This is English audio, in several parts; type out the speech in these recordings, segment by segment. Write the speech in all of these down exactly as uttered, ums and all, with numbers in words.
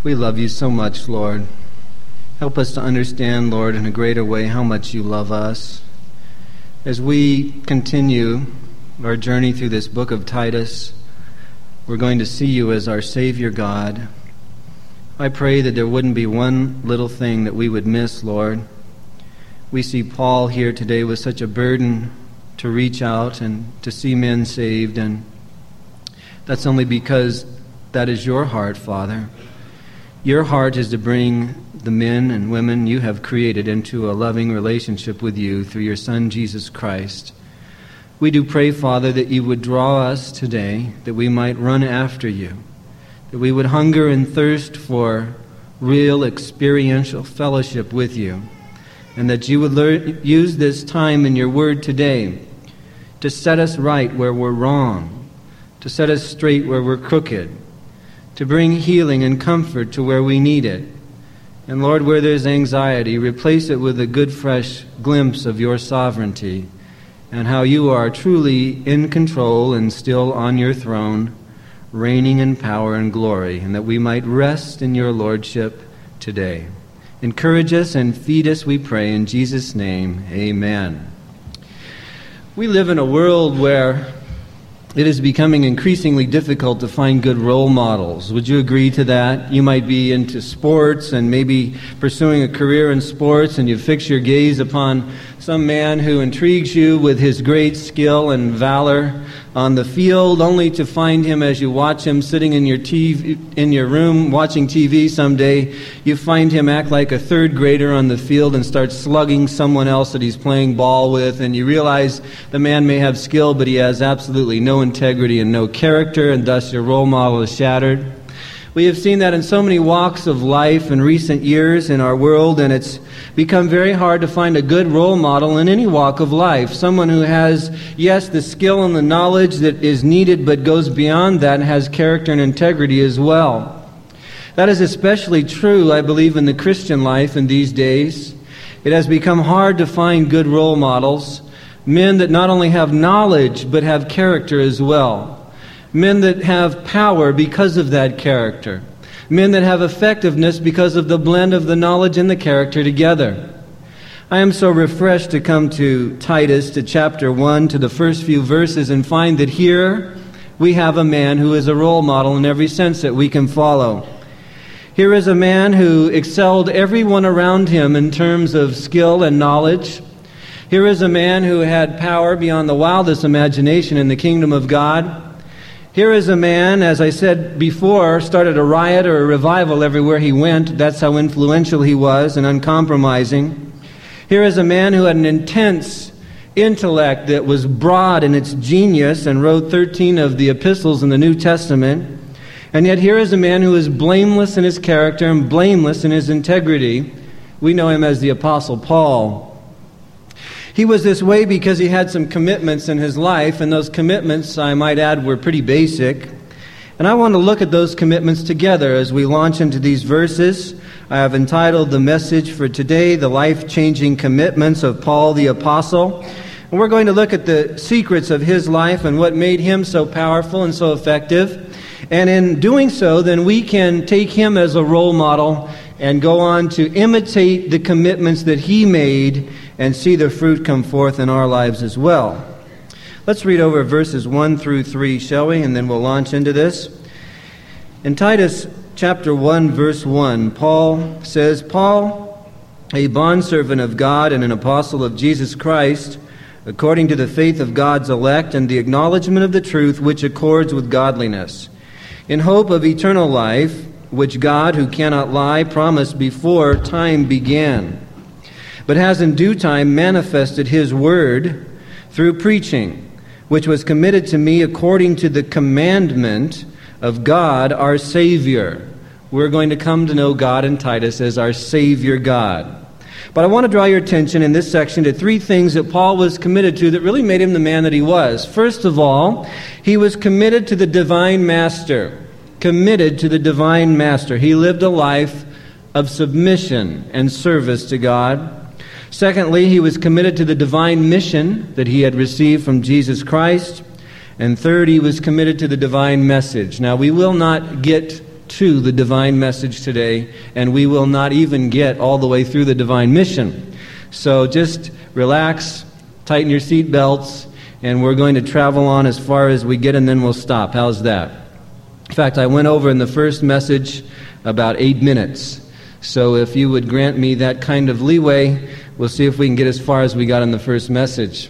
We love you so much, Lord. Help us to understand, Lord, in a greater way how much you love us. As we continue our journey through this book of Titus, we're going to see you as our Savior God. I pray that there wouldn't be one little thing that we would miss, Lord. We see Paul here today with such a burden to reach out and to see men saved, and that's only because that is your heart, Father. Your heart is to bring the men and women you have created into a loving relationship with you through your Son, Jesus Christ. We do pray, Father, that you would draw us today, that we might run after you, that we would hunger and thirst for real experiential fellowship with you, and that you would learn, use this time in your word today to set us right where we're wrong, to set us straight where we're crooked, to bring healing and comfort to where we need it. And Lord, where there's anxiety, replace it with a good, fresh glimpse of your sovereignty and how you are truly in control and still on your throne, reigning in power and glory, and that we might rest in your lordship today. Encourage us and feed us, we pray, in Jesus' name, amen. We live in a world where it is becoming increasingly difficult to find good role models. Would you agree to that? You might be into sports and maybe pursuing a career in sports, and you fix your gaze upon some man who intrigues you with his great skill and valor on the field, only to find him as you watch him sitting in your T V, in your room watching T V someday, you find him act like a third grader on the field and start slugging someone else that he's playing ball with, and you realize the man may have skill, but he has absolutely no integrity and no character, and thus your role model is shattered. We have seen that in so many walks of life in recent years in our world, and it's become very hard to find a good role model in any walk of life. Someone who has, yes, the skill and the knowledge that is needed, but goes beyond that and has character and integrity as well. That is especially true, I believe, in the Christian life in these days. It has become hard to find good role models, men that not only have knowledge, but have character as well. Men that have power because of that character. Men that have effectiveness because of the blend of the knowledge and the character together. I am so refreshed to come to Titus, to chapter one, to the first few verses, and find that here we have a man who is a role model in every sense that we can follow. Here is a man who excelled everyone around him in terms of skill and knowledge. Here is a man who had power beyond the wildest imagination in the kingdom of God. Here is a man, as I said before, started a riot or a revival everywhere he went. That's how influential he was and uncompromising. Here is a man who had an intense intellect that was broad in its genius and wrote thirteen of the epistles in the New Testament. And yet here is a man who is blameless in his character and blameless in his integrity. We know him as the Apostle Paul. He was this way because he had some commitments in his life, and those commitments, I might add, were pretty basic. And I want to look at those commitments together as we launch into these verses. I have entitled the message for today, The Life-Changing Commitments of Paul the Apostle. And we're going to look at the secrets of his life and what made him so powerful and so effective. And in doing so, then we can take him as a role model and go on to imitate the commitments that he made and see the fruit come forth in our lives as well. Let's read over verses one through three, shall we? And then we'll launch into this. In Titus chapter one, verse one, Paul says, Paul, a bondservant of God and an apostle of Jesus Christ, according to the faith of God's elect and the acknowledgement of the truth which accords with godliness, in hope of eternal life, which God, who cannot lie, promised before time began, but has in due time manifested his word through preaching, which was committed to me according to the commandment of God our Savior. We're going to come to know God in Titus as our Savior God. But I want to draw your attention in this section to three things that Paul was committed to that really made him the man that he was. First of all, he was committed to the divine master. Committed to the divine master. He lived a life of submission and service to God. Secondly, he was committed to the divine mission that he had received from Jesus Christ. And third, he was committed to the divine message. Now, we will not get to the divine message today, and we will not even get all the way through the divine mission. So just relax, tighten your seat belts, and we're going to travel on as far as we get, and then we'll stop. How's that? In fact, I went over in the first message about eight minutes. So if you would grant me that kind of leeway, we'll see if we can get as far as we got in the first message.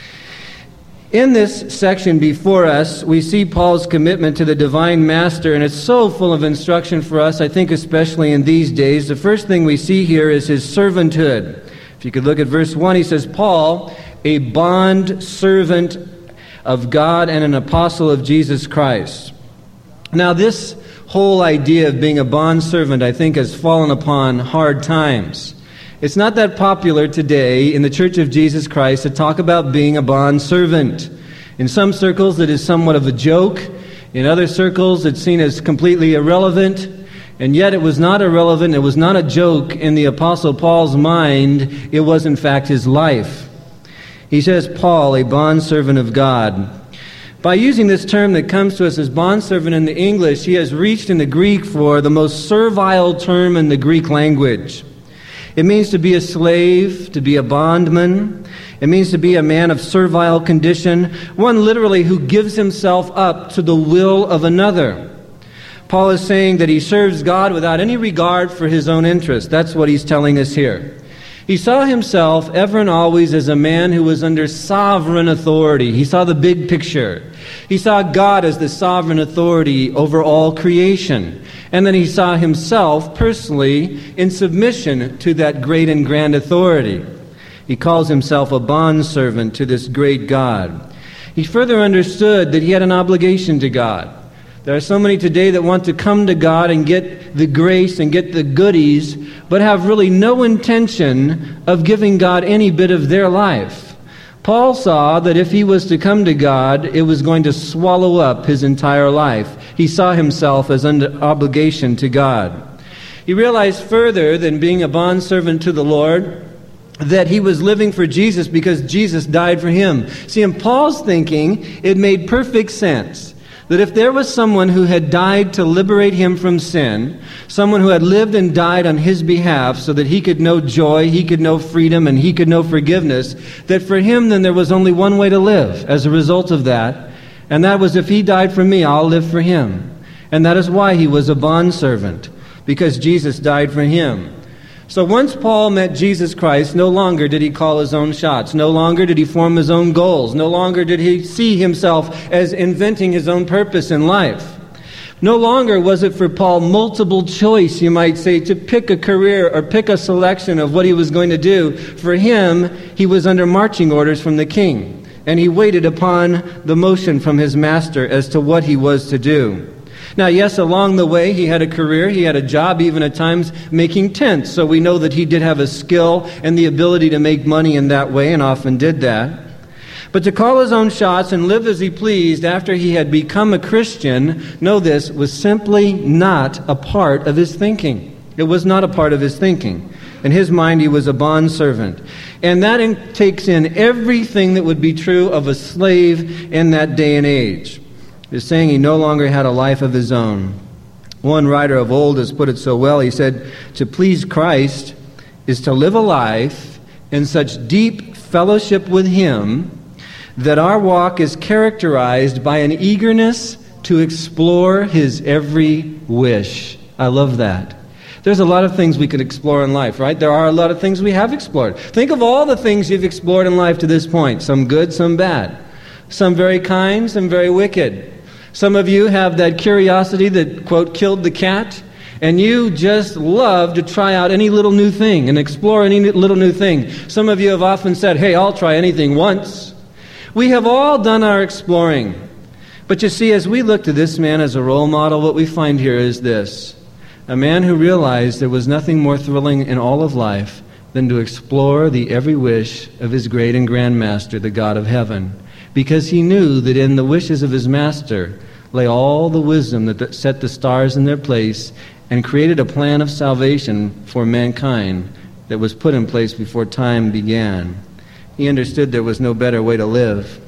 In this section before us, we see Paul's commitment to the divine master, and it's so full of instruction for us, I think especially in these days. The first thing we see here is his servanthood. If you could look at verse one, he says, Paul, a bond servant of God and an apostle of Jesus Christ. Now this whole idea of being a bondservant, I think, has fallen upon hard times. It's not that popular today in the Church of Jesus Christ to talk about being a bondservant. In some circles, it is somewhat of a joke. In other circles, it's seen as completely irrelevant. And yet it was not irrelevant. It was not a joke in the Apostle Paul's mind. It was, in fact, his life. He says, Paul, a bondservant of God. By using this term that comes to us as bondservant in the English, he has reached in the Greek for the most servile term in the Greek language. It means to be a slave, to be a bondman. It means to be a man of servile condition, one literally who gives himself up to the will of another. Paul is saying that he serves God without any regard for his own interest. That's what he's telling us here. He saw himself ever and always as a man who was under sovereign authority. He saw the big picture. He saw God as the sovereign authority over all creation. And then he saw himself personally in submission to that great and grand authority. He calls himself a bondservant to this great God. He further understood that he had an obligation to God. There are so many today that want to come to God and get the grace and get the goodies, but have really no intention of giving God any bit of their life. Paul saw that if he was to come to God, it was going to swallow up his entire life. He saw himself as under obligation to God. He realized further than being a bondservant to the Lord, that he was living for Jesus because Jesus died for him. See, in Paul's thinking, it made perfect sense that if there was someone who had died to liberate him from sin, someone who had lived and died on his behalf so that he could know joy, he could know freedom, and he could know forgiveness, that for him then there was only one way to live as a result of that, and that was if he died for me, I'll live for him. And that is why he was a bondservant, because Jesus died for him. So once Paul met Jesus Christ, no longer did he call his own shots. No longer did he form his own goals. No longer did he see himself as inventing his own purpose in life. No longer was it for Paul multiple choice, you might say, to pick a career or pick a selection of what he was going to do. For him, he was under marching orders from the king, and he waited upon the motion from his master as to what he was to do. Now, yes, along the way, he had a career, he had a job, even at times making tents. So we know that he did have a skill and the ability to make money in that way, and often did that. But to call his own shots and live as he pleased after he had become a Christian, know this, was simply not a part of his thinking. It was not a part of his thinking. In his mind, he was a bondservant. And that in, takes in everything that would be true of a slave in that day and age. Is saying he no longer had a life of his own. One writer of old has put it so well. He said, to please Christ is to live a life in such deep fellowship with him that our walk is characterized by an eagerness to explore his every wish. I love that. There's a lot of things we could explore in life, right? There are a lot of things we have explored. Think of all the things you've explored in life to this point. Some good, some bad. Some very kind, some very wicked. Some of you have that curiosity that, quote, killed the cat, and you just love to try out any little new thing and explore any little new thing. Some of you have often said, hey, I'll try anything once. We have all done our exploring. But you see, as we look to this man as a role model, what we find here is this. A man who realized there was nothing more thrilling in all of life than to explore the every wish of his great and grand master, the God of heaven. Because he knew that in the wishes of his master lay all the wisdom that set the stars in their place and created a plan of salvation for mankind that was put in place before time began. He understood there was no better way to live.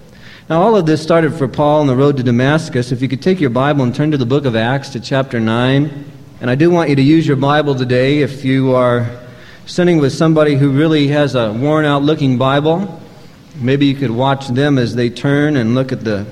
Now, all of this started for Paul on the road to Damascus. If you could take your Bible and turn to the book of Acts to chapter nine. And I do want you to use your Bible today if you are sitting with somebody who really has a worn-out looking Bible. Maybe you could watch them as they turn and look at the,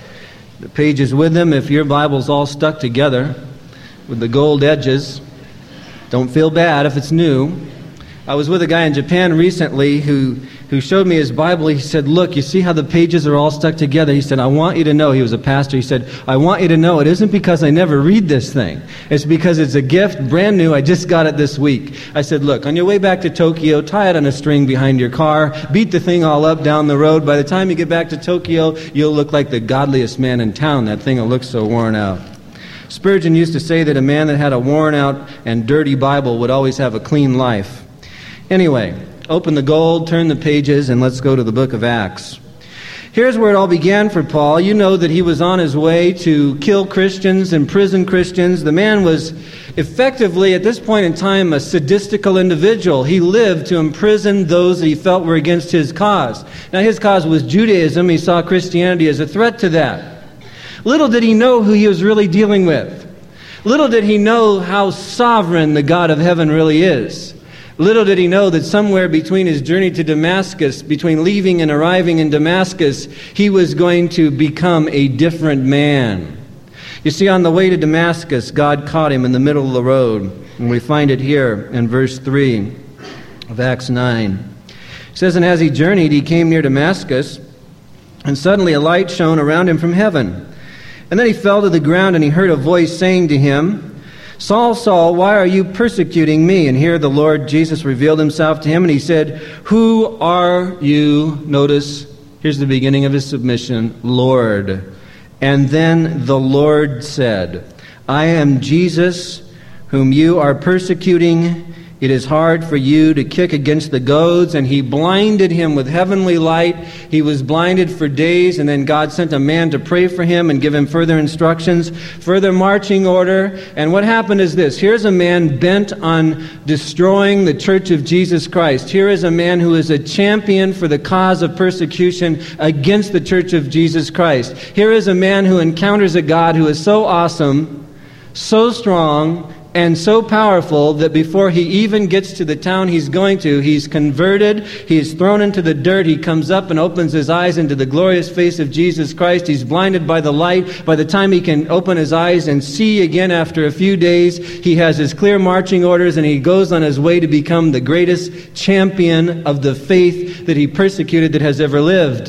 the pages with them. If your Bible's all stuck together with the gold edges, don't feel bad if it's new. I was with a guy in Japan recently who, who showed me his Bible. He said, look, you see how the pages are all stuck together? He said, I want you to know, he was a pastor, he said, I want you to know it isn't because I never read this thing. It's because it's a gift, brand new, I just got it this week. I said, look, on your way back to Tokyo, tie it on a string behind your car, beat the thing all up down the road. By the time you get back to Tokyo, you'll look like the godliest man in town. That thing will look so worn out. Spurgeon used to say that a man that had a worn out and dirty Bible would always have a clean life. Anyway, open the gold, turn the pages, and let's go to the book of Acts. Here's where it all began for Paul. You know that he was on his way to kill Christians, imprison Christians. The man was effectively, at this point in time, a sadistical individual. He lived to imprison those that he felt were against his cause. Now, his cause was Judaism. He saw Christianity as a threat to that. Little did he know who he was really dealing with. Little did he know how sovereign the God of heaven really is. Little did he know that somewhere between his journey to Damascus, between leaving and arriving in Damascus, he was going to become a different man. You see, on the way to Damascus, God caught him in the middle of the road. And we find it here in verse three of Acts nine. It says, and as he journeyed, he came near Damascus, and suddenly a light shone around him from heaven. And then he fell to the ground, and he heard a voice saying to him, Saul, Saul, why are you persecuting me? And here the Lord Jesus revealed himself to him, and he said, who are you? Notice, here's the beginning of his submission, Lord. And then the Lord said, I am Jesus, whom you are persecuting. It is hard for you to kick against the goads. And he blinded him with heavenly light. He was blinded for days, and then God sent a man to pray for him and give him further instructions, further marching order. And what happened is this. Here's a man bent on destroying the church of Jesus Christ. Here is a man who is a champion for the cause of persecution against the church of Jesus Christ. Here is a man who encounters a God who is so awesome, so strong, and so powerful that before he even gets to the town he's going to, he's converted, he's thrown into the dirt, he comes up and opens his eyes into the glorious face of Jesus Christ. He's blinded by the light. By the time he can open his eyes and see again after a few days, he has his clear marching orders, and he goes on his way to become the greatest champion of the faith that he persecuted that has ever lived.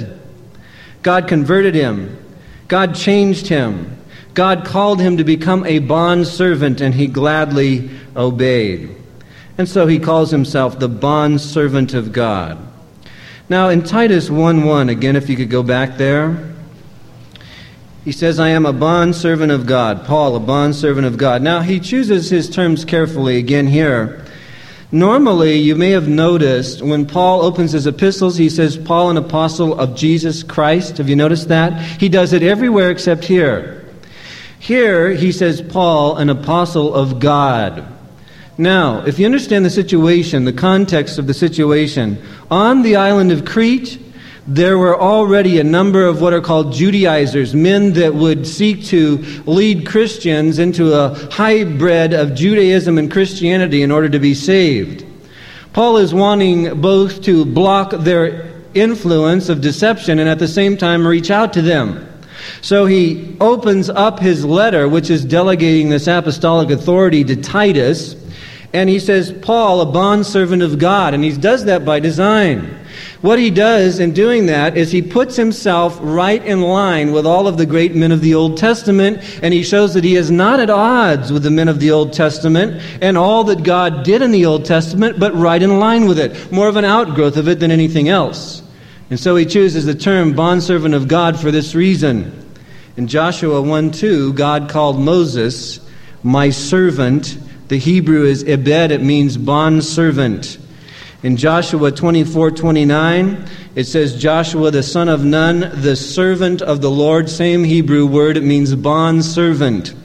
God converted him. God changed him. God called him to become a bondservant, and he gladly obeyed. And so he calls himself the bondservant of God. Now in Titus one one, again, if you could go back there, he says, I am a bondservant of God. Paul, a bondservant of God. Now he chooses his terms carefully again here. Normally, you may have noticed when Paul opens his epistles, he says, Paul, an apostle of Jesus Christ. Have you noticed that? He does it everywhere except here. Here, he says, Paul, an apostle of God. Now, if you understand the situation, the context of the situation, on the island of Crete, there were already a number of what are called Judaizers, men that would seek to lead Christians into a hybrid of Judaism and Christianity in order to be saved. Paul is wanting both to block their influence of deception and at the same time reach out to them. So he opens up his letter, which is delegating this apostolic authority to Titus, and he says, Paul, a bondservant of God, and he does that by design. What he does in doing that is he puts himself right in line with all of the great men of the Old Testament, and he shows that he is not at odds with the men of the Old Testament and all that God did in the Old Testament, but right in line with it, more of an outgrowth of it than anything else. And so he chooses the term bondservant of God for this reason. In Joshua one two, God called Moses my servant. The Hebrew is ebed, it means bondservant. In Joshua twenty-four twenty-nine, it says Joshua the son of Nun, the servant of the Lord. Same Hebrew word, it means bondservant.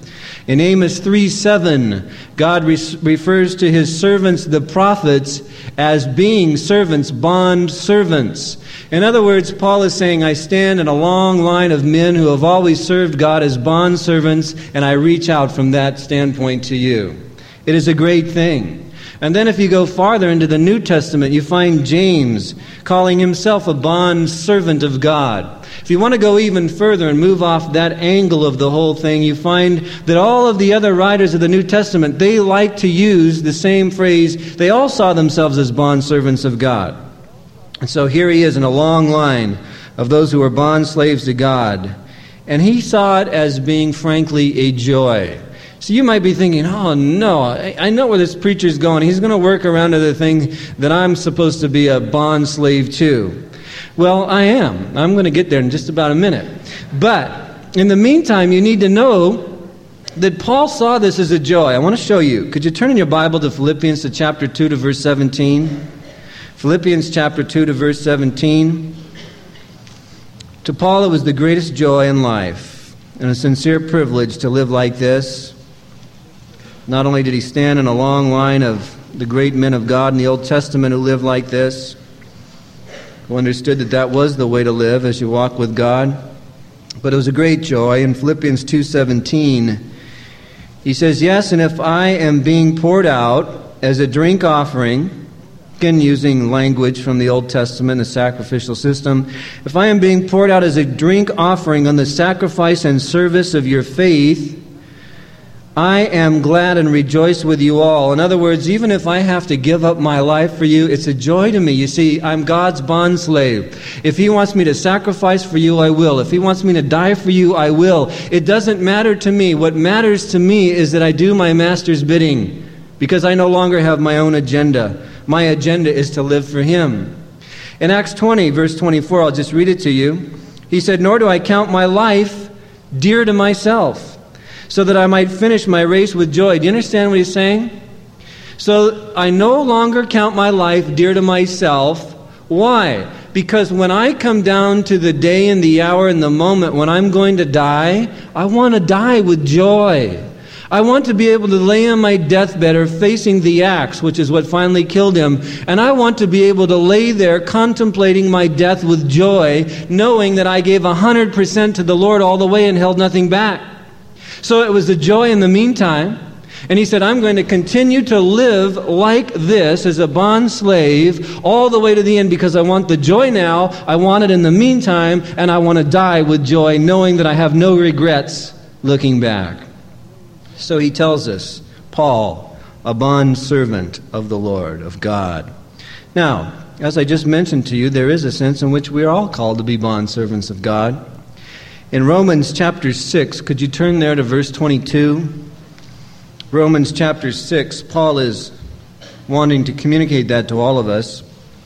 In Amos three seven, God re- refers to his servants, the prophets, as being servants, bond servants. In other words, Paul is saying, I stand in a long line of men who have always served God as bond servants, and I reach out from that standpoint to you. It is a great thing. And then if you go farther into the New Testament, you find James calling himself a bond servant of God. If you want to go even further and move off that angle of the whole thing, you find that all of the other writers of the New Testament, they like to use the same phrase. They all saw themselves as bond servants of God. And so here he is in a long line of those who are bond slaves to God. And he saw it as being, frankly, a joy. So you might be thinking, oh no, I, I know where this preacher's going. He's going to work around to the thing that I'm supposed to be a bond slave to. Well, I am. I'm going to get there in just about a minute. But in the meantime, you need to know that Paul saw this as a joy. I want to show you. Could you turn in your Bible to Philippians to chapter two to verse seventeen? Philippians chapter two to verse seventeen. To Paul, it was the greatest joy in life and a sincere privilege to live like this. Not only did he stand in a long line of the great men of God in the Old Testament who lived like this, who understood that that was the way to live as you walk with God, but it was a great joy. In Philippians two seventeen, he says, yes, and if I am being poured out as a drink offering, again using language from the Old Testament, the sacrificial system, if I am being poured out as a drink offering on the sacrifice and service of your faith, I am glad and rejoice with you all. In other words, even if I have to give up my life for you, it's a joy to me. You see, I'm God's bond slave. If he wants me to sacrifice for you, I will. If he wants me to die for you, I will. It doesn't matter to me. What matters to me is that I do my master's bidding, because I no longer have my own agenda. My agenda is to live for him. In Acts twenty, verse twenty-four, I'll just read it to you. He said, nor do I count my life dear to myself, so that I might finish my race with joy. Do you understand what he's saying? So I no longer count my life dear to myself. Why? Because when I come down to the day and the hour and the moment when I'm going to die, I want to die with joy. I want to be able to lay on my deathbed or facing the axe, which is what finally killed him. And I want to be able to lay there contemplating my death with joy, knowing that I gave one hundred percent to the Lord all the way and held nothing back. So it was a joy in the meantime. And he said, I'm going to continue to live like this as a bond slave all the way to the end, because I want the joy now, I want it in the meantime, and I want to die with joy, knowing that I have no regrets looking back. So he tells us, Paul, a bond servant of the Lord, of God. Now, as I just mentioned to you, there is a sense in which we are all called to be bond servants of God. In Romans chapter six, could you turn there to verse twenty-two? Romans chapter six, Paul is wanting to communicate that to all of us.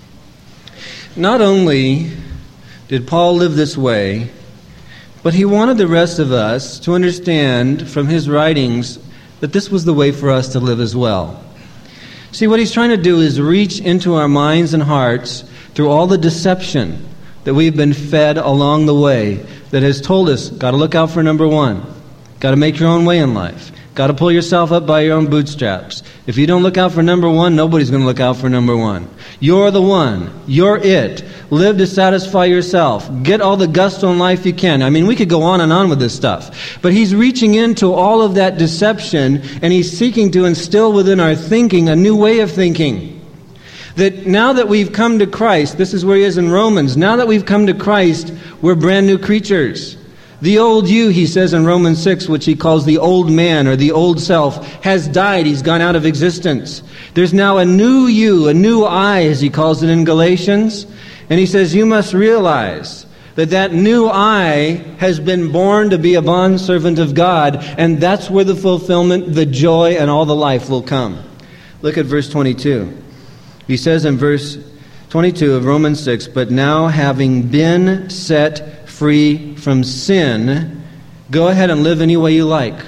Not only did Paul live this way, but he wanted the rest of us to understand from his writings that this was the way for us to live as well. See, what he's trying to do is reach into our minds and hearts through all the deception that we've been fed along the way that has told us, got to look out for number one. Got to make your own way in life. Got to pull yourself up by your own bootstraps. If you don't look out for number one, nobody's going to look out for number one. You're the one. You're it. Live to satisfy yourself. Get all the gusto in life you can. I mean, we could go on and on with this stuff. But he's reaching into all of that deception, and he's seeking to instill within our thinking a new way of thinking. That now that we've come to Christ, this is where he is in Romans, now that we've come to Christ, we're brand new creatures. The old you, he says in Romans six, which he calls the old man or the old self, has died. He's gone out of existence. There's now a new you, a new I, as he calls it in Galatians. And he says, you must realize that that new I has been born to be a bondservant of God, and that's where the fulfillment, the joy, and all the life will come. Look at verse twenty-two. He says in verse twenty-two of Romans six, but now having been set free from sin, go ahead and live any way you like.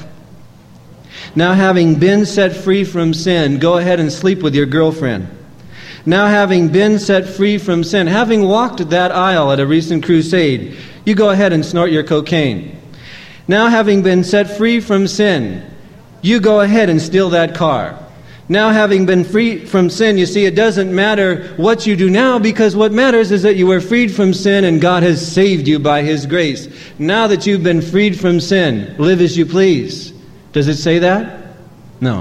Now having been set free from sin, go ahead and sleep with your girlfriend. Now having been set free from sin, having walked that aisle at a recent crusade, you go ahead and snort your cocaine. Now having been set free from sin, You go ahead and steal that car. Now, having been free from sin, you see, it doesn't matter what you do now, because what matters is that you were freed from sin and God has saved you by His grace. Now that you've been freed from sin, live as you please. Does it say that? No.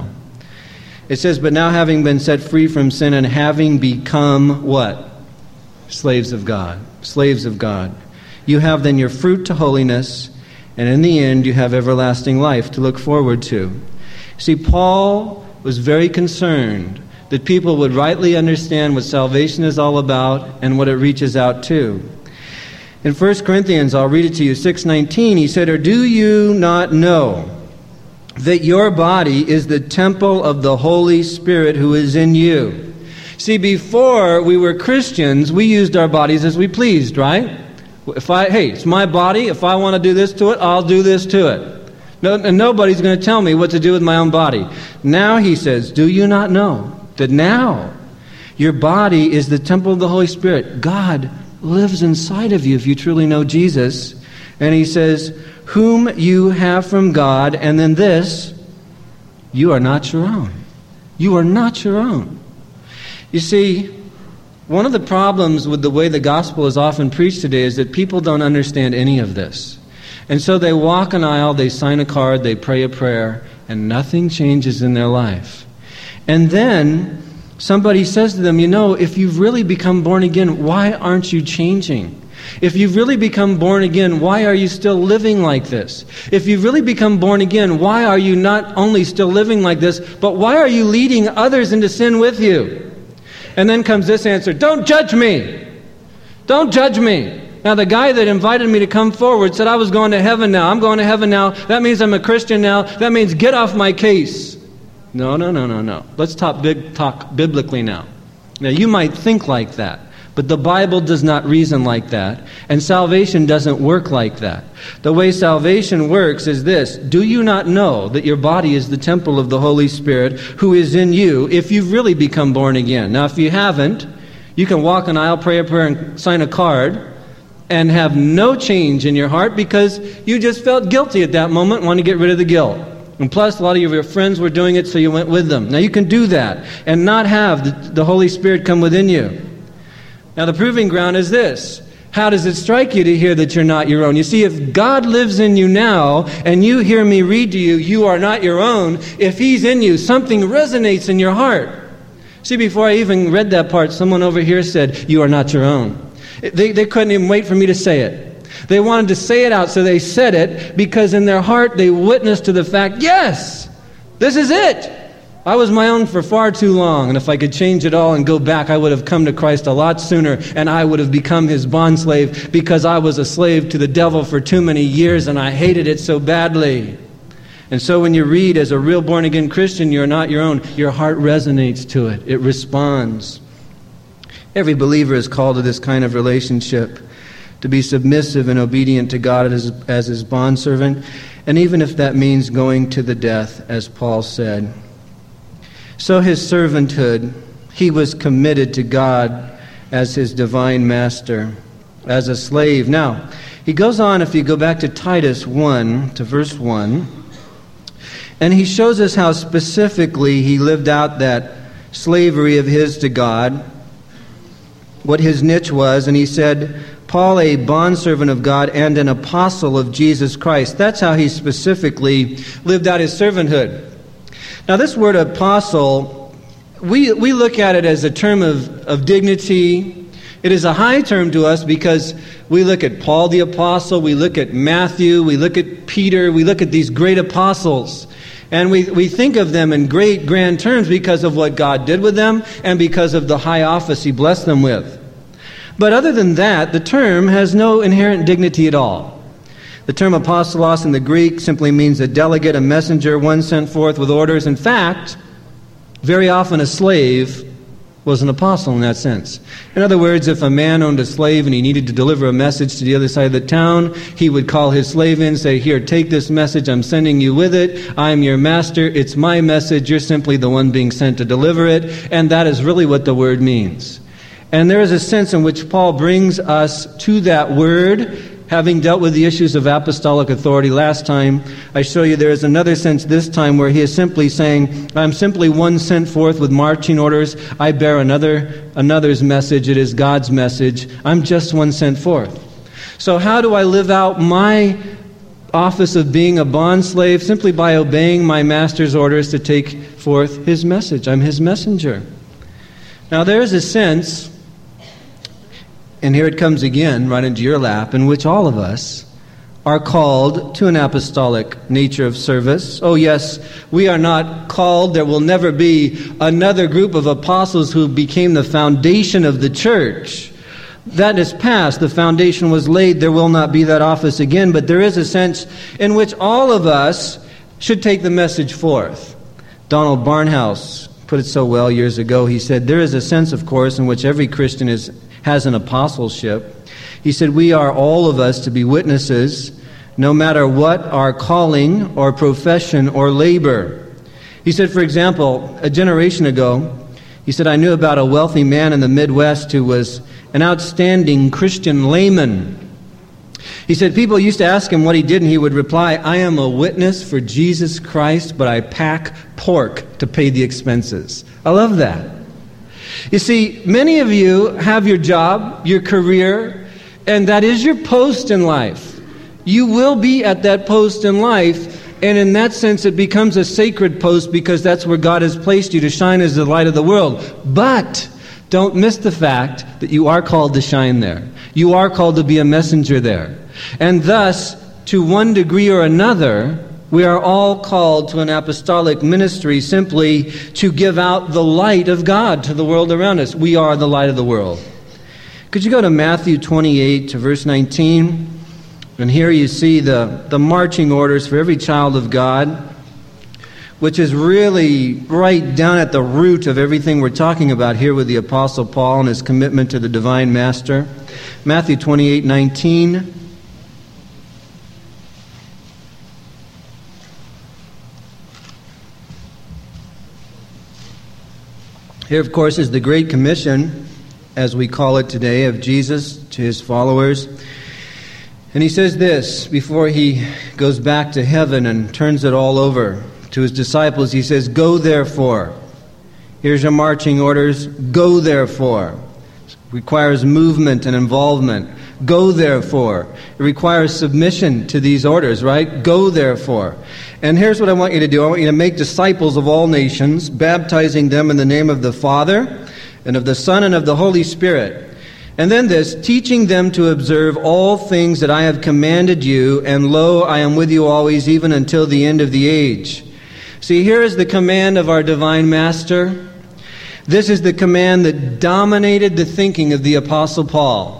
It says, but now having been set free from sin and having become what? Slaves of God. Slaves of God. You have then your fruit to holiness, and in the end you have everlasting life to look forward to. See, Paul was very concerned that people would rightly understand what salvation is all about and what it reaches out to. In First Corinthians, I'll read it to you, six nineteen, he said, or do you not know that your body is the temple of the Holy Spirit who is in you? See, before we were Christians, we used our bodies as we pleased, right? If I, hey, it's my body. If I want to do this to it, I'll do this to it. No, and nobody's going to tell me what to do with my own body. Now he says, do you not know that now your body is the temple of the Holy Spirit? God lives inside of you if you truly know Jesus. And he says, whom you have from God, and then this, you are not your own. You are not your own. You see, one of the problems with the way the gospel is often preached today is that people don't understand any of this. And so they walk an aisle, they sign a card, they pray a prayer, and nothing changes in their life. And then somebody says to them, you know, if you've really become born again, why aren't you changing? If you've really become born again, why are you still living like this? If you've really become born again, why are you not only still living like this, but why are you leading others into sin with you? And then comes this answer, don't judge me. Don't judge me. Now, the guy that invited me to come forward said I was going to heaven now. I'm going to heaven now. That means I'm a Christian now. That means get off my case. No, no, no, no, no. Let's talk, big, talk biblically now. Now, you might think like that, but the Bible does not reason like that, and salvation doesn't work like that. The way salvation works is this. Do you not know that your body is the temple of the Holy Spirit who is in you if you've really become born again? Now, if you haven't, you can walk an aisle, pray a prayer, and sign a card, and have no change in your heart because you just felt guilty at that moment, want to get rid of the guilt. And plus, a lot of your friends were doing it, so you went with them. Now, you can do that and not have the, the Holy Spirit come within you. Now, the proving ground is this. How does it strike you to hear that you're not your own? You see, if God lives in you now, and you hear me read to you, you are not your own, if He's in you, something resonates in your heart. See, before I even read that part, someone over here said, you are not your own. They, they couldn't even wait for me to say it. They wanted to say it out, so they said it because in their heart they witnessed to the fact, yes, this is it. I was my own for far too long, and if I could change it all and go back, I would have come to Christ a lot sooner, and I would have become His bondslave because I was a slave to the devil for too many years, and I hated it so badly. And so when you read as a real born-again Christian, you're not your own, your heart resonates to it. It responds. Every believer is called to this kind of relationship, to be submissive and obedient to God as, as His bondservant, and even if that means going to the death, as Paul said. So his servanthood, he was committed to God as his divine master, as a slave. Now, he goes on, if you go back to Titus one, to verse one, and he shows us how specifically he lived out that slavery of his to God, what his niche was, and he said, Paul, a bondservant of God and an apostle of Jesus Christ. That's how he specifically lived out his servanthood. Now, this word apostle, we we look at it as a term of, of dignity. It is a high term to us because we look at Paul the apostle, we look at Matthew, we look at Peter, we look at these great apostles. And we, we think of them in great, grand terms because of what God did with them and because of the high office He blessed them with. But other than that, the term has no inherent dignity at all. The term apostolos in the Greek simply means a delegate, a messenger, one sent forth with orders. In fact, very often a slave was an apostle in that sense. In other words, if a man owned a slave and he needed to deliver a message to the other side of the town, he would call his slave in, say, here, take this message, I'm sending you with it, I'm your master, it's my message, you're simply the one being sent to deliver it, and that is really what the word means. And there is a sense in which Paul brings us to that word having dealt with the issues of apostolic authority last time, I show you there is another sense this time where he is simply saying, I'm simply one sent forth with marching orders. I bear another another's message. It is God's message. I'm just one sent forth. So how do I live out my office of being a bondslave? Simply by obeying my master's orders to take forth his message. I'm his messenger. Now there is a sense, and here it comes again, right into your lap, in which all of us are called to an apostolic nature of service. Oh yes, we are not called. There will never be another group of apostles who became the foundation of the church. That is past. The foundation was laid. There will not be that office again. But there is a sense in which all of us should take the message forth. Donald Barnhouse put it so well years ago. He said, there is a sense, of course, in which every Christian is has an apostleship. He said, we are all of us to be witnesses, no matter what our calling or profession or labor. He said, for example, a generation ago, he said, I knew about a wealthy man in the Midwest who was an outstanding Christian layman. He said people used to ask him what he did, and he would reply, I am a witness for Jesus Christ, but I pack pork to pay the expenses. I love that. You see, many of you have your job, your career, and that is your post in life. You will be at that post in life, and in that sense it becomes a sacred post because that's where God has placed you to shine as the light of the world. But don't miss the fact that you are called to shine there. You are called to be a messenger there. And thus, to one degree or another, we are all called to an apostolic ministry simply to give out the light of God to the world around us. We are the light of the world. Could you go to Matthew twenty-eight to verse nineteen? And here you see the, the marching orders for every child of God, which is really right down at the root of everything we're talking about here with the Apostle Paul and his commitment to the divine master. Matthew twenty-eight nineteen. Here, of course, is the Great Commission, as we call it today, of Jesus to his followers. And he says this before he goes back to heaven and turns it all over to his disciples. He says, go therefore. Here's your marching orders. Go therefore. It requires movement and involvement. Go therefore. It requires submission to these orders, right? Go therefore. And here's what I want you to do. I want you to make disciples of all nations, baptizing them in the name of the Father and of the Son and of the Holy Spirit. And then this, teaching them to observe all things that I have commanded you, and lo, I am with you always, even until the end of the age. See, here is the command of our divine master. This is the command that dominated the thinking of the Apostle Paul.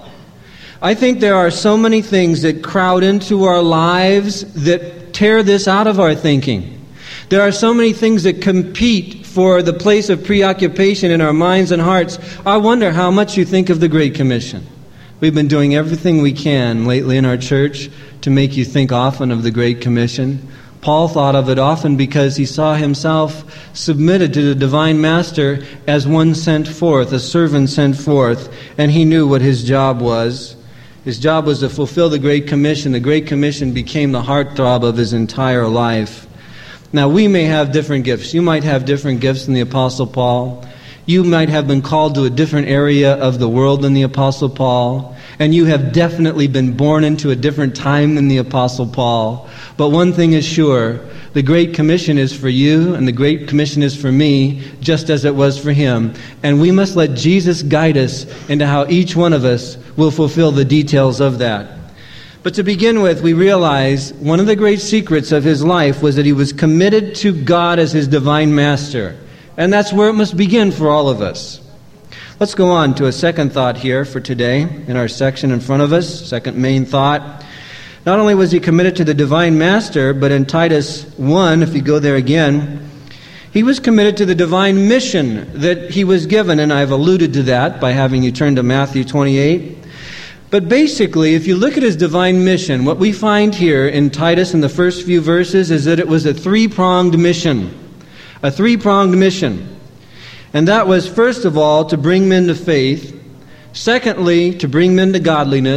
I think there are so many things that crowd into our lives that tear this out of our thinking. There are so many things that compete for the place of preoccupation in our minds and hearts. I wonder how much you think of the Great Commission. We've been doing everything we can lately in our church to make you think often of the Great Commission. Paul thought of it often because he saw himself submitted to the divine master as one sent forth, a servant sent forth, and he knew what his job was. His job was to fulfill the Great Commission. The Great Commission became the heartthrob of his entire life. Now, we may have different gifts. You might have different gifts than the Apostle Paul. You might have been called to a different area of the world than the Apostle Paul. And you have definitely been born into a different time than the Apostle Paul. But one thing is sure, the Great Commission is for you, and the Great Commission is for me, just as it was for him. And we must let Jesus guide us into how each one of us will fulfill the details of that. But to begin with, we realize one of the great secrets of his life was that he was committed to God as his divine master. And that's where it must begin for all of us. Let's go on to a second thought here for today in our section in front of us, second main thought. Not only was he committed to the divine master, but in Titus one, if you go there again, he was committed to the divine mission that he was given, and I've alluded to that by having you turn to Matthew twenty-eight. But basically, if you look at his divine mission, what we find here in Titus in the first few verses is that it was a three-pronged mission. A three-pronged mission. And that was, first of all, to bring men to faith. Secondly, to bring men to godliness.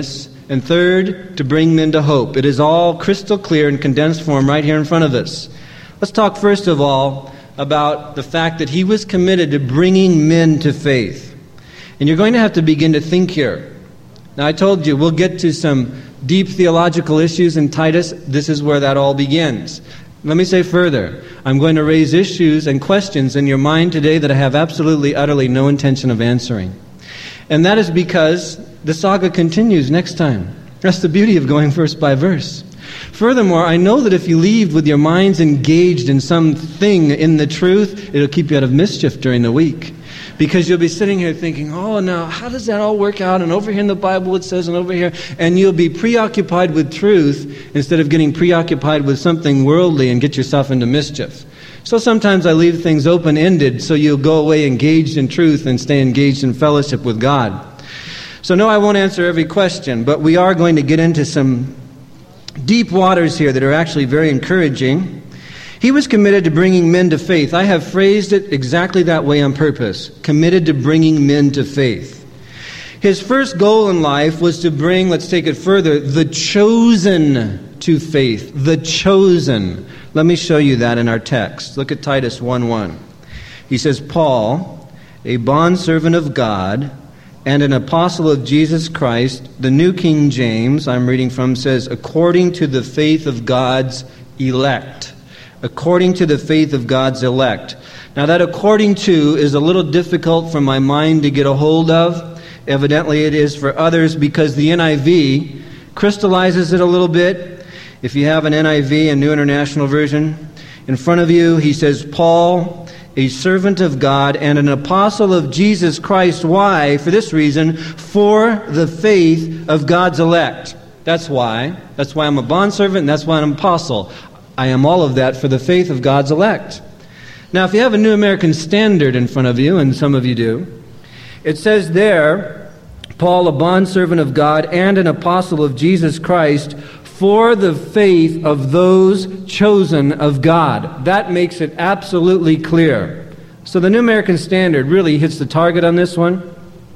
And third, to bring men to hope. It is all crystal clear in condensed form right here in front of us. Let's talk first of all about the fact that he was committed to bringing men to faith. And you're going to have to begin to think here. Now, I told you, we'll get to some deep theological issues in Titus. This is where that all begins. Let me say further, I'm going to raise issues and questions in your mind today that I have absolutely, utterly no intention of answering. And that is because the saga continues next time. That's the beauty of going verse by verse. Furthermore, I know that if you leave with your minds engaged in something in the truth, it'll keep you out of mischief during the week. Because you'll be sitting here thinking, oh, now, how does that all work out? And over here in the Bible it says, and over here. And you'll be preoccupied with truth instead of getting preoccupied with something worldly and get yourself into mischief. So sometimes I leave things open-ended so you'll go away engaged in truth and stay engaged in fellowship with God. So no, I won't answer every question, but we are going to get into some deep waters here that are actually very encouraging. He was committed to bringing men to faith. I have phrased it exactly that way on purpose. Committed to bringing men to faith. His first goal in life was to bring, let's take it further, the chosen to faith. The chosen. Let me show you that in our text. Look at Titus one one. He says, Paul, a bondservant of God and an apostle of Jesus Christ, the New King James, I'm reading from, says, according to the faith of God's elect. According to the faith of God's elect. Now that according to is a little difficult for my mind to get a hold of. Evidently it is for others because the N I V crystallizes it a little bit. If you have an N I V, a New International Version, in front of you he says, Paul, a servant of God and an apostle of Jesus Christ. Why? For this reason, for the faith of God's elect. That's why. That's why I'm a bondservant and that's why I'm an apostle. I am all of that for the faith of God's elect. Now, if you have a New American Standard in front of you, and some of you do, it says there, Paul, a bondservant of God and an apostle of Jesus Christ, for the faith of those chosen of God. That makes it absolutely clear. So the New American Standard really hits the target on this one.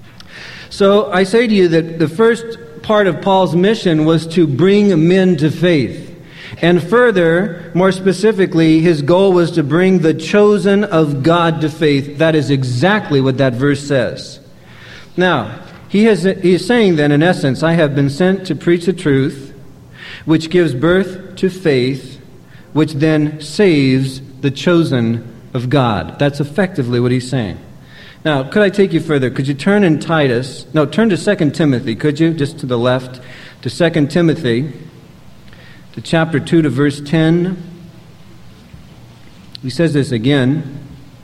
So I say to you that the first part of Paul's mission was to bring men to faith. And further, more specifically, his goal was to bring the chosen of God to faith. That is exactly what that verse says. Now, he, has, he is saying then, in essence, I have been sent to preach the truth, which gives birth to faith, which then saves the chosen of God. That's effectively what he's saying. Now, could I take you further? Could you turn in Titus? No, turn to Second Timothy, could you? Just to the left. To Second Timothy. To chapter two, to verse ten. He says this again.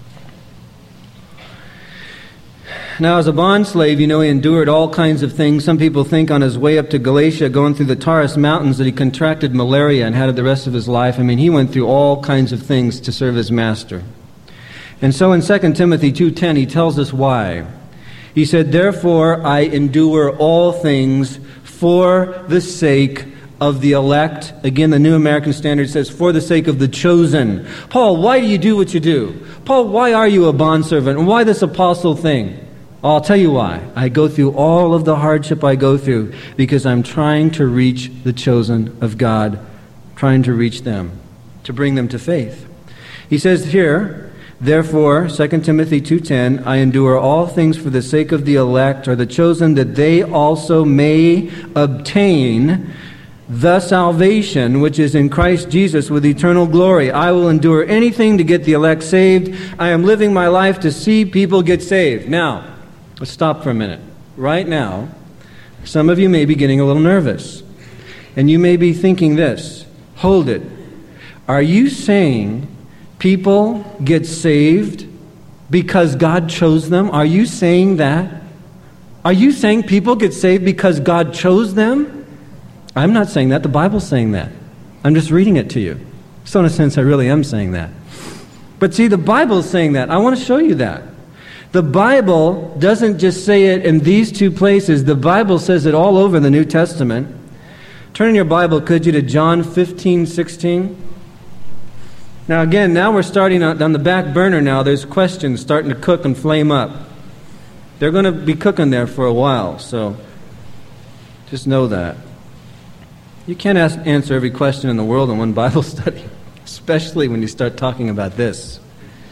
Now, as a bondslave, you know, he endured all kinds of things. Some people think on his way up to Galatia, going through the Taurus Mountains, that he contracted malaria and had it the rest of his life. I mean, he went through all kinds of things to serve his master. And so in Second Timothy two ten, he tells us why. He said, therefore I endure all things for the sake of the elect. Again, the New American Standard says, for the sake of the chosen. Paul, why do you do what you do? Paul, why are you a bondservant? And why this apostle thing? I'll tell you why. I go through all of the hardship I go through because I'm trying to reach the chosen of God, trying to reach them, to bring them to faith. He says here, therefore, Second Timothy two ten, I endure all things for the sake of the elect, or the chosen, that they also may obtain the salvation which is in Christ Jesus with eternal glory. I will endure anything to get the elect saved. I am living my life to see people get saved. Now, let's stop for a minute. Right now, some of you may be getting a little nervous. And you may be thinking this. Hold it. Are you saying people get saved because God chose them? Are you saying that? Are you saying people get saved because God chose them? I'm not saying that. The Bible's saying that. I'm just reading it to you. So in a sense, I really am saying that. But see, the Bible's saying that. I want to show you that. The Bible doesn't just say it in these two places. The Bible says it all over the New Testament. Turn in your Bible, could you, to John fifteen sixteen. Now again, now we're starting on, on the back burner now. There's questions starting to cook and flame up. They're going to be cooking there for a while, so Just know that. You can't ask, answer every question in the world in one Bible study, especially when you start talking about this.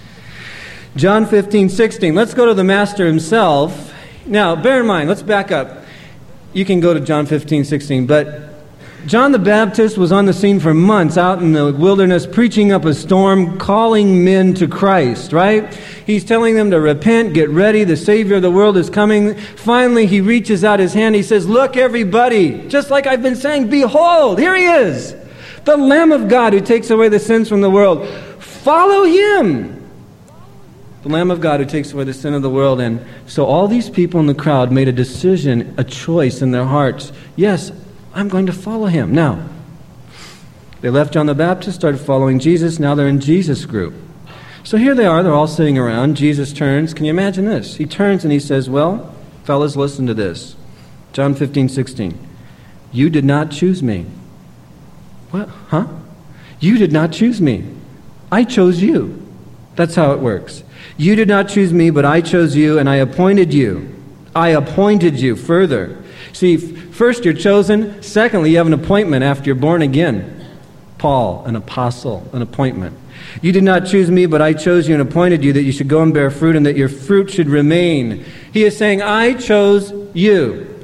John fifteen, sixteen. Let's go to the Master himself. Now, bear in mind, let's back up. You can go to John fifteen, sixteen, but John the Baptist was on the scene for months out in the wilderness preaching up a storm, calling men to Christ, right? He's telling them to repent, get ready, the Savior of the world is coming. Finally, he reaches out his hand, he says, look everybody, just like I've been saying, behold, here he is, the Lamb of God who takes away the sins from the world. Follow him. The Lamb of God who takes away the sin of the world. And so all these people in the crowd made a decision, a choice in their hearts. Yes, I'm going to follow him. Now, they left John the Baptist, started following Jesus. Now they're in Jesus' group. So here they are. They're all sitting around. Jesus turns. Can you imagine this? He turns and he says, well, fellas, listen to this. John fifteen, sixteen. You did not choose me. What? Huh? You did not choose me. I chose you. That's how it works. You did not choose me, but I chose you, and I appointed you. I appointed you further. See, first you're chosen. Secondly, you have an appointment after you're born again. Paul, an apostle, an appointment. You did not choose me, but I chose you and appointed you that you should go and bear fruit and that your fruit should remain. He is saying, I chose you.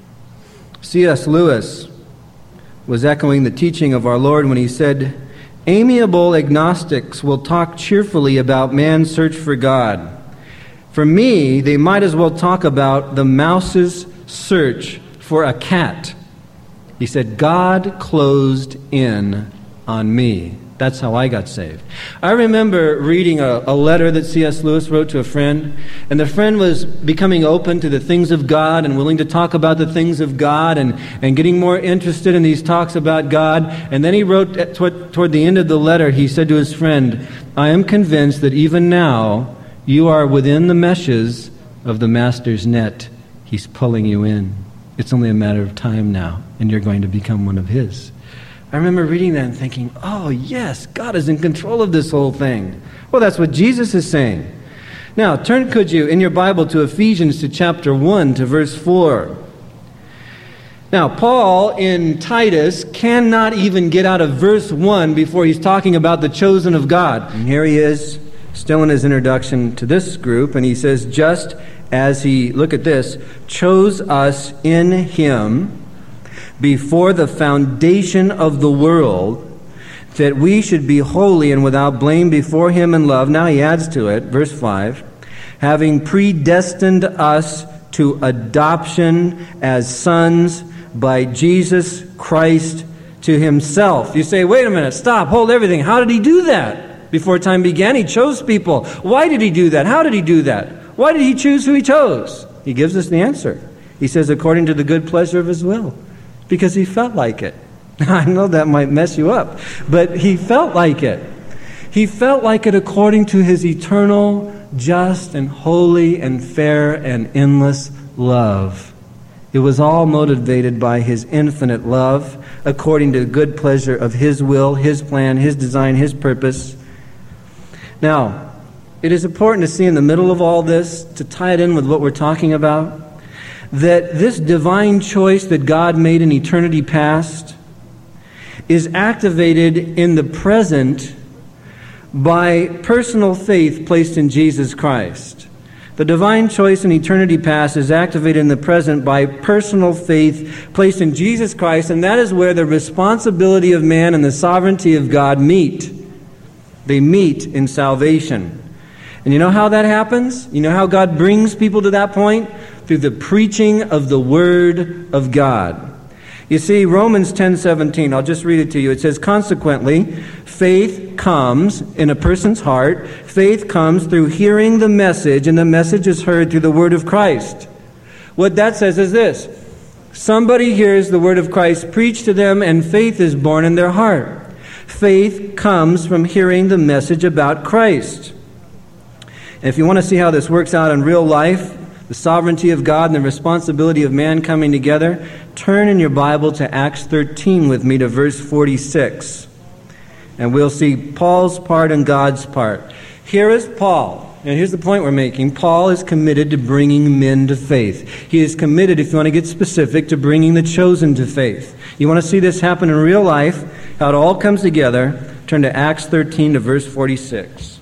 C S Lewis was echoing the teaching of our Lord when he said, amiable agnostics will talk cheerfully about man's search for God. For me, they might as well talk about the mouse's search for a cat. He said, God closed in on me. That's how I got saved. I remember reading a, a letter that C S Lewis wrote to a friend, and the friend was becoming open to the things of God and willing to talk about the things of God and, and getting more interested in these talks about God. And then he wrote at, toward, toward the end of the letter, he said to his friend, I am convinced that even now you are within the meshes of the Master's net. He's pulling you in. It's only a matter of time now, and you're going to become one of his. I remember reading that and thinking, oh yes, God is in control of this whole thing. Well, that's what Jesus is saying. Now, turn, could you, in your Bible to Ephesians to chapter one to verse four. Now, Paul in Titus cannot even get out of verse one before he's talking about the chosen of God. And here he is, still in his introduction to this group, and he says, just as he, look at this, chose us in him before the foundation of the world, that we should be holy and without blame before him in love. Now he adds to it, verse five, having predestined us to adoption as sons by Jesus Christ to himself. You say, wait a minute, stop, hold everything. How did he do that? Before time began, he chose people. Why did he do that? How did he do that? Why did he choose who he chose? He gives us the answer. He says, according to the good pleasure of his will. Because he felt like it. I know that might mess you up, but he felt like it. He felt like it according to his eternal, just and holy and fair and endless love. It was all motivated by his infinite love, according to the good pleasure of his will, his plan, his design, his purpose. Now, it is important to see in the middle of all this, to tie it in with what we're talking about, that this divine choice that God made in eternity past is activated in the present by personal faith placed in Jesus Christ. The divine choice in eternity past is activated in the present by personal faith placed in Jesus Christ, and that is where the responsibility of man and the sovereignty of God meet. They meet in salvation. And you know how that happens? You know how God brings people to that point? Through the preaching of the Word of God. You see, Romans ten seventeen, I'll just read it to you. It says, consequently, faith comes in a person's heart. Faith comes through hearing the message, and the message is heard through the Word of Christ. What that says is this. Somebody hears the Word of Christ preached to them, and faith is born in their heart. Faith comes from hearing the message about Christ. And if you want to see how this works out in real life, the sovereignty of God and the responsibility of man coming together, turn in your Bible to Acts thirteen with me to verse forty-six. And we'll see Paul's part and God's part. Here is Paul. and here's the point we're making, Paul is committed to bringing men to faith. He is committed, if you want to get specific, to bringing the chosen to faith. You want to see this happen in real life, how it all comes together? Turn to Acts thirteen to verse forty-six.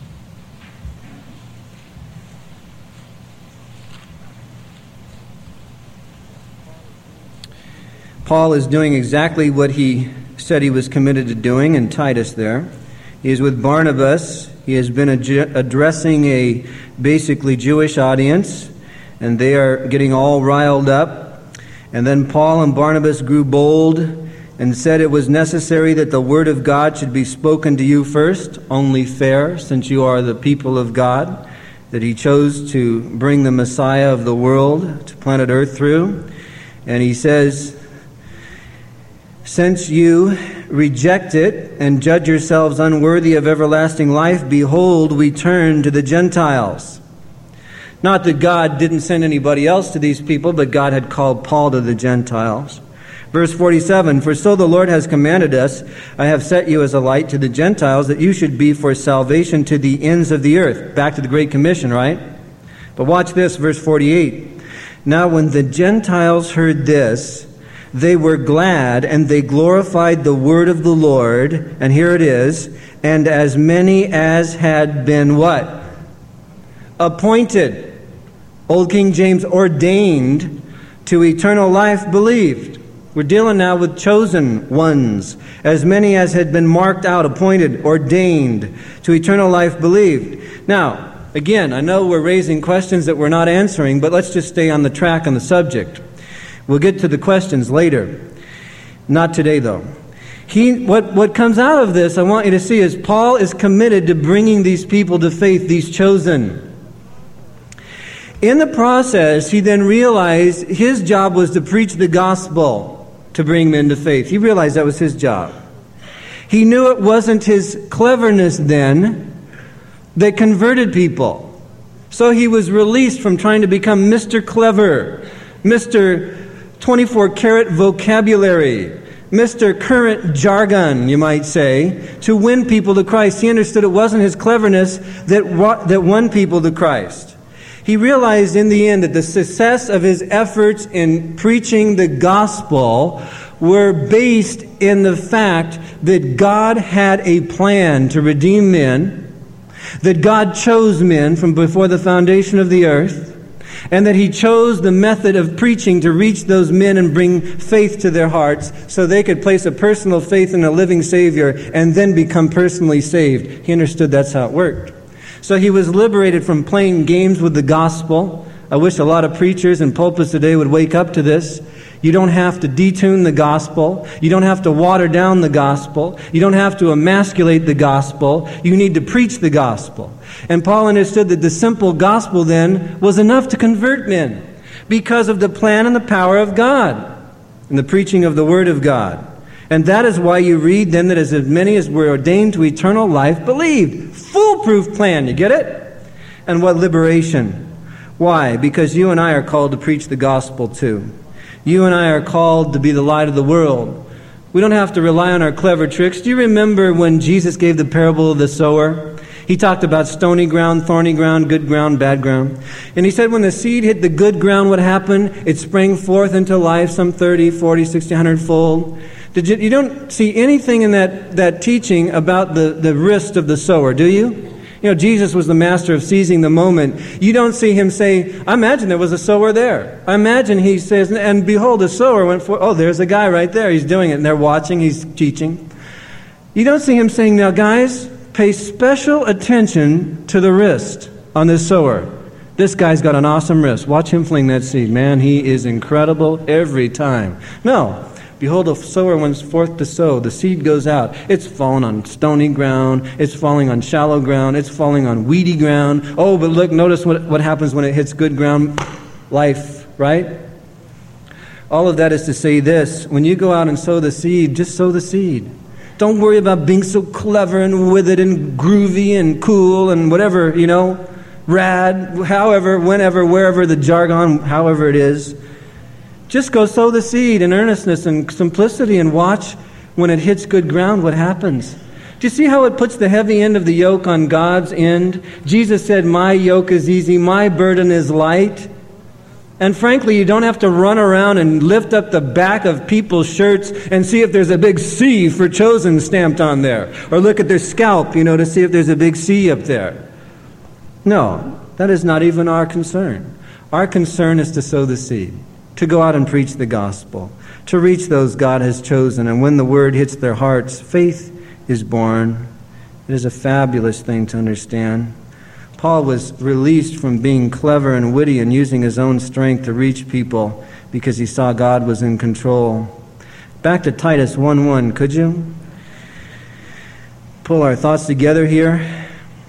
Paul is doing exactly what he said he was committed to doing in Titus there. He is with Barnabas. He has been ad- addressing a basically Jewish audience, and they are getting all riled up. And then Paul and Barnabas grew bold and said it was necessary that the word of God should be spoken to you first, only fair, since you are the people of God, that he chose to bring the Messiah of the world to planet Earth through. And he says, since you reject it and judge yourselves unworthy of everlasting life, behold, we turn to the Gentiles. Not that God didn't send anybody else to these people, but God had called Paul to the Gentiles. Verse forty-seven, for so the Lord has commanded us, I have set you as a light to the Gentiles, that you should be for salvation to the ends of the earth. Back to the Great Commission, right? But watch this, verse forty-eight. Now when the Gentiles heard this, they were glad, and they glorified the word of the Lord. And here it is. And as many as had been what? Appointed. Old King James, ordained to eternal life, believed. We're dealing now with chosen ones. As many as had been marked out, appointed, ordained to eternal life, believed. Now, again, I know we're raising questions that we're not answering, but let's just stay on the track on the subject. We'll get to the questions later. Not today, though. He, what, what comes out of this, I want you to see, is Paul is committed to bringing these people to faith, these chosen. In the process, he then realized his job was to preach the gospel to bring men to faith. He realized that was his job. He knew it wasn't his cleverness then that converted people. So he was released from trying to become Mister Clever, Mister twenty-four karat vocabulary, Mister Current Jargon, you might say, to win people to Christ. He understood it wasn't his cleverness that, that won people to Christ. He realized in the end that the success of his efforts in preaching the gospel were based in the fact that God had a plan to redeem men, that God chose men from before the foundation of the earth, and that he chose the method of preaching to reach those men and bring faith to their hearts so they could place a personal faith in a living Savior and then become personally saved. He understood that's how it worked. So he was liberated from playing games with the gospel. I wish a lot of preachers and pulpits today would wake up to this. You don't have to detune the gospel. You don't have to water down the gospel. You don't have to emasculate the gospel. You need to preach the gospel. And Paul understood that the simple gospel then was enough to convert men because of the plan and the power of God and the preaching of the word of God. And that is why you read then that as many as were ordained to eternal life believed. Foolproof plan, you get it? And what liberation. Why? Because you and I are called to preach the gospel too. You and I are called to be the light of the world. We don't have to rely on our clever tricks. Do you remember when Jesus gave the parable of the sower? He talked about stony ground, thorny ground, good ground, bad ground. And he said when the seed hit the good ground, what happened? It sprang forth into life some thirty, forty, sixty, one hundred fold. Did you, you don't see anything in that, that teaching about the, the wrist of the sower, do you? You know, Jesus was the master of seizing the moment. You don't see him say, I imagine there was a sower there. I imagine he says, and behold, a sower went forth. Oh, there's a guy right there. He's doing it. And they're watching. He's teaching. You don't see him saying, now guys, pay special attention to the wrist on this sower. This guy's got an awesome wrist. Watch him fling that seed. Man, he is incredible every time. No. Behold, a sower went forth to sow. The seed goes out. It's falling on stony ground. It's falling on shallow ground. It's falling on weedy ground. Oh, but look, notice what, what happens when it hits good ground. Life, right? All of that is to say this. When you go out and sow the seed, just sow the seed. Don't worry about being so clever and with it and groovy and cool and whatever, you know, rad, however, whenever, wherever the jargon, however it is. Just go sow the seed in earnestness and simplicity and watch when it hits good ground what happens. Do you see how it puts the heavy end of the yoke on God's end? Jesus said, my yoke is easy, my burden is light. And frankly, you don't have to run around and lift up the back of people's shirts and see if there's a big C for chosen stamped on there. Or look at their scalp, you know, to see if there's a big C up there. No, that is not even our concern. Our concern is to sow the seed, to go out and preach the gospel, to reach those God has chosen. And when the word hits their hearts, faith is born. It is a fabulous thing to understand. Paul was released from being clever and witty and using his own strength to reach people because he saw God was in control. Back to Titus one one, could you? Pull our thoughts together here.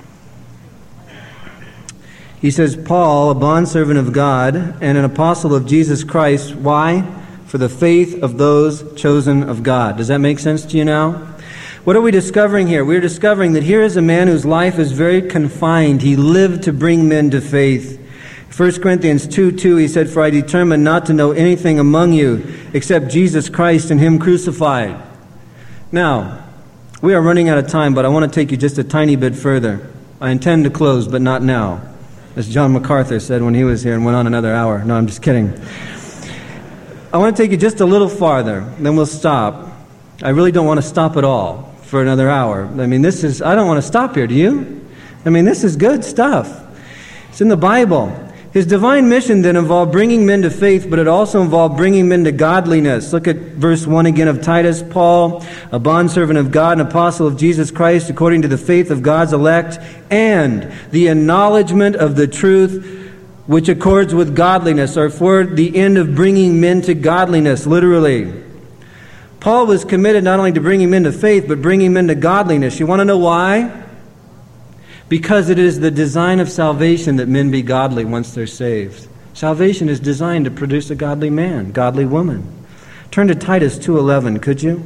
He says, Paul, a bondservant of God and an apostle of Jesus Christ. Why? For the faith of those chosen of God. Does that make sense to you now? What are we discovering here? We're discovering that here is a man whose life is very confined. He lived to bring men to faith. First Corinthians two two, he said, for I determined not to know anything among you except Jesus Christ and Him crucified. Now, we are running out of time, but I want to take you just a tiny bit further. I intend to close, but not now, as John MacArthur said when he was here and went on another hour. No, I'm just kidding. I want to take you just a little farther, then we'll stop. I really don't want to stop at all for another hour. I mean, this is, I don't want to stop here, do you? I mean, this is good stuff. It's in the Bible. His divine mission then involved bringing men to faith, but it also involved bringing men to godliness. Look at verse one again of Titus. Paul, a bondservant of God, an apostle of Jesus Christ, according to the faith of God's elect, and the acknowledgement of the truth which accords with godliness, or for the end of bringing men to godliness, literally. Paul was committed not only to bringing men to faith, but bringing men to godliness. You want to know why? Because it is the design of salvation that men be godly once they're saved. Salvation is designed to produce a godly man, godly woman. Turn to Titus two eleven, could you?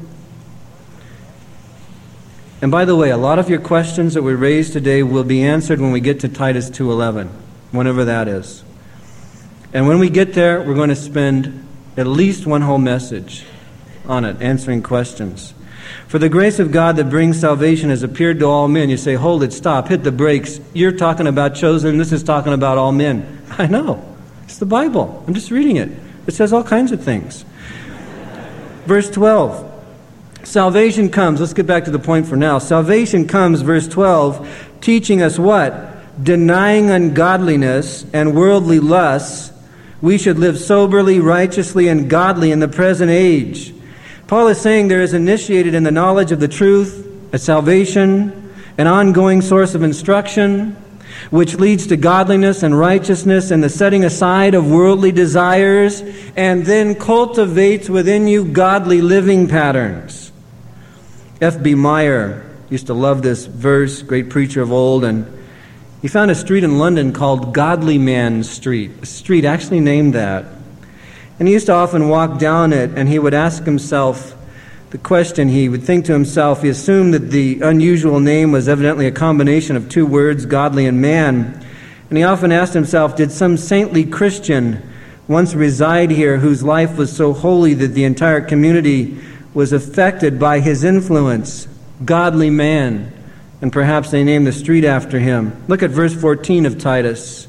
And by the way, a lot of your questions that we raised today will be answered when we get to Titus two eleven, whenever that is. And when we get there, we're going to spend at least one whole message on it, answering questions. For the grace of God that brings salvation has appeared to all men. You say, hold it, stop, hit the brakes. You're talking about chosen, this is talking about all men. I know. It's the Bible. I'm just reading it. It says all kinds of things. Verse twelve. Salvation comes. Let's get back to the point for now. Salvation comes, verse twelve, teaching us what? Denying ungodliness and worldly lusts, we should live soberly, righteously, and godly in the present age. Paul is saying there is initiated in the knowledge of the truth, a salvation, an ongoing source of instruction, which leads to godliness and righteousness and the setting aside of worldly desires, and then cultivates within you godly living patterns. F B Meyer used to love this verse, great preacher of old, and he found a street in London called Godly Man Street, a street actually named that. And he used to often walk down it, and he would ask himself the question, he would think to himself, he assumed that the unusual name was evidently a combination of two words, godly and man. And he often asked himself, did some saintly Christian once reside here whose life was so holy that the entire community was affected by his influence? Godly man. And perhaps they named the street after him. Look at verse fourteen of Titus.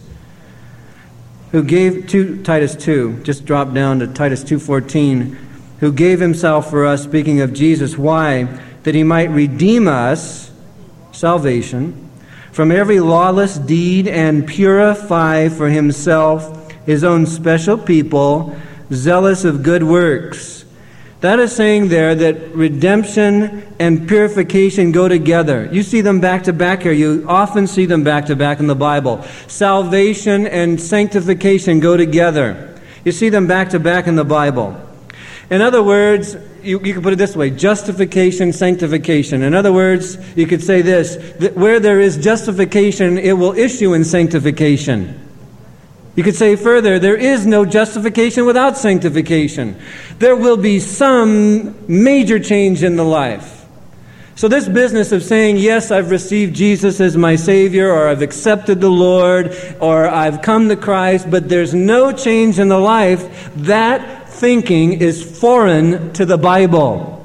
Who gave to Titus two, just drop down to Titus two fourteen, who gave himself for us, speaking of Jesus. Why? That he might redeem us, salvation, from every lawless deed and purify for himself his own special people, zealous of good works. That is saying there that redemption and purification go together. You see them back to back here. You often see them back to back in the Bible. Salvation and sanctification go together. You see them back to back in the Bible. In other words, you, you can put it this way, justification, sanctification. In other words, you could say this, that where there is justification, it will issue in sanctification. You could say further, there is no justification without sanctification. There will be some major change in the life. So this business of saying, yes, I've received Jesus as my Savior, or I've accepted the Lord, or I've come to Christ, but there's no change in the life, that thinking is foreign to the Bible.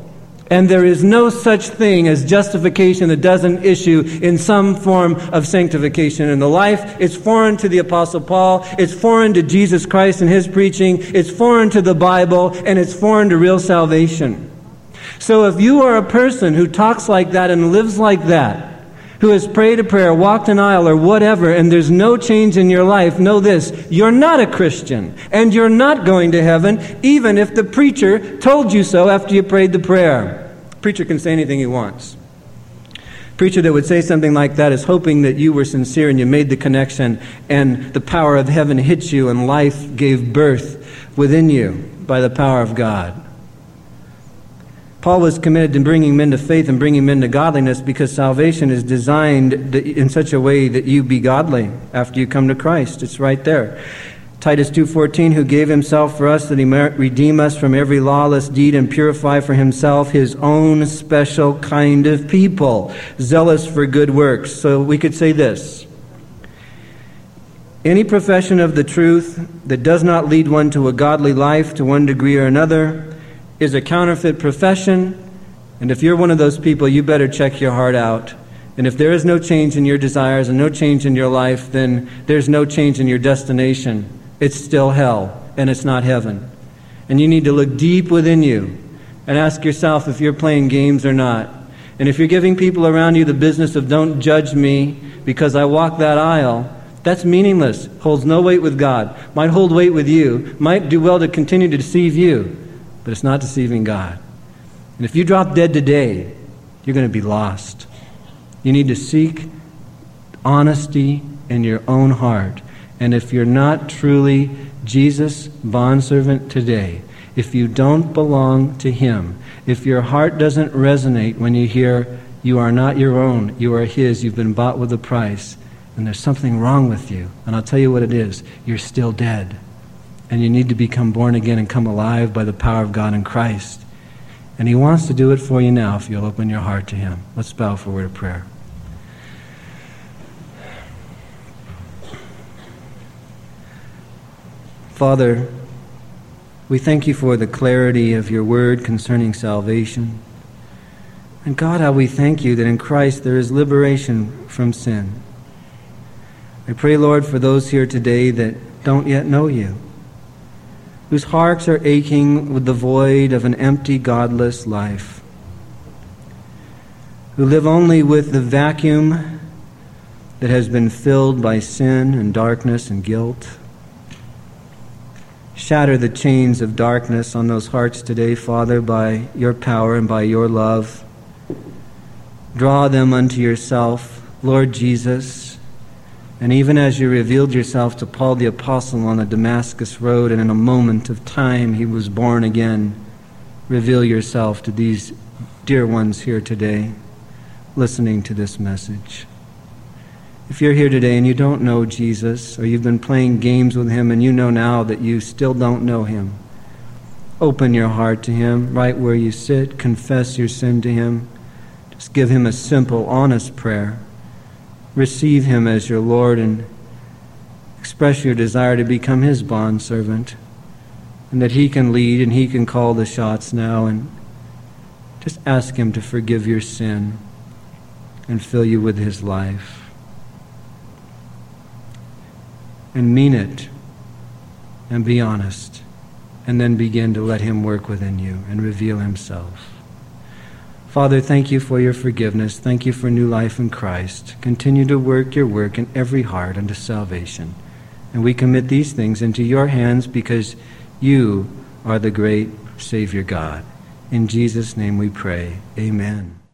And there is no such thing as justification that doesn't issue in some form of sanctification in the life. It's foreign to the Apostle Paul. It's foreign to Jesus Christ and his preaching. It's foreign to the Bible, and it's foreign to real salvation. So if you are a person who talks like that and lives like that, who has prayed a prayer, walked an aisle, or whatever, and there's no change in your life, know this: you're not a Christian, and you're not going to heaven, even if the preacher told you so after you prayed the prayer. The preacher can say anything he wants. A preacher that would say something like that is hoping that you were sincere and you made the connection, and the power of heaven hit you, and life gave birth within you by the power of God. Paul was committed to bringing men to faith and bringing men to godliness, because salvation is designed in such a way that you be godly after you come to Christ. It's right there. Titus two fourteen, who gave himself for us that he might redeem us from every lawless deed and purify for himself his own special kind of people, zealous for good works. So we could say this: any profession of the truth that does not lead one to a godly life to one degree or another is a counterfeit profession, and if you're one of those people, you better check your heart out. And if there is no change in your desires and no change in your life, then there's no change in your destination. It's still hell, and it's not heaven. And you need to look deep within you and ask yourself if you're playing games or not. And if you're giving people around you the business of don't judge me because I walk that aisle, that's meaningless, holds no weight with God, might hold weight with you, might do well to continue to deceive you, but it's not deceiving God. And if you drop dead today, you're going to be lost. You need to seek honesty in your own heart. And if you're not truly Jesus' bondservant today, if you don't belong to Him, if your heart doesn't resonate when you hear you are not your own, you are His, you've been bought with a price, then there's something wrong with you. And I'll tell you what it is. You're still dead. And you need to become born again and come alive by the power of God in Christ. And He wants to do it for you now if you'll open your heart to Him. Let's bow for a word of prayer. Father, we thank You for the clarity of Your word concerning salvation. And God, how we thank You that in Christ there is liberation from sin. I pray, Lord, for those here today that don't yet know You, whose hearts are aching with the void of an empty, godless life, who live only with the vacuum that has been filled by sin and darkness and guilt. Shatter the chains of darkness on those hearts today, Father, by Your power and by Your love. Draw them unto Yourself, Lord Jesus. And even as You revealed Yourself to Paul the Apostle on the Damascus road, and in a moment of time he was born again, reveal Yourself to these dear ones here today, listening to this message. If you're here today and you don't know Jesus, or you've been playing games with Him and you know now that you still don't know Him, open your heart to Him right where you sit. Confess your sin to Him. Just give Him a simple, honest prayer. Receive Him as your Lord and express your desire to become His bondservant, and that He can lead and He can call the shots now. And just ask Him to forgive your sin and fill you with His life. And mean it, and be honest, and then begin to let Him work within you and reveal Himself. Father, thank You for Your forgiveness. Thank You for new life in Christ. Continue to work Your work in every heart unto salvation. And we commit these things into Your hands because You are the great Savior God. In Jesus' name we pray. Amen.